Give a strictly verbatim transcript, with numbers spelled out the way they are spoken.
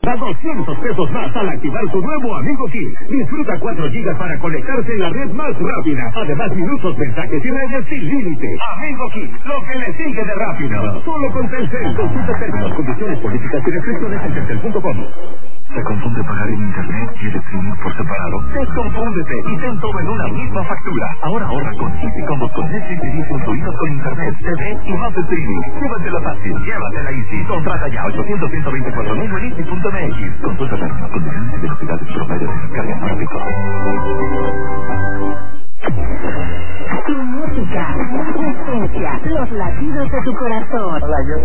Da doscientos pesos más al activar tu nuevo Amigo Kit. Disfruta cuatro gigas para conectarse en la red más rápida. Además, minutos, mensajes y redes sin límite. Amigo Kit, lo que le sigue de rápido. Solo con Telcel. Consulta términos, condiciones, políticas y restricciones en telcel punto com. ¿Te confunde pagar el internet y el streaming por separado? Desconfúndete y ten todo en una misma factura. Ahora ahorra con Easy Combos con Netflix y Disney incluidos con internet, T V y más streaming. Llévatela fácil, llévatela Easy. Contrata ya ochocientos, ciento veinticuatro mil en easy punto m x. Consulta términos.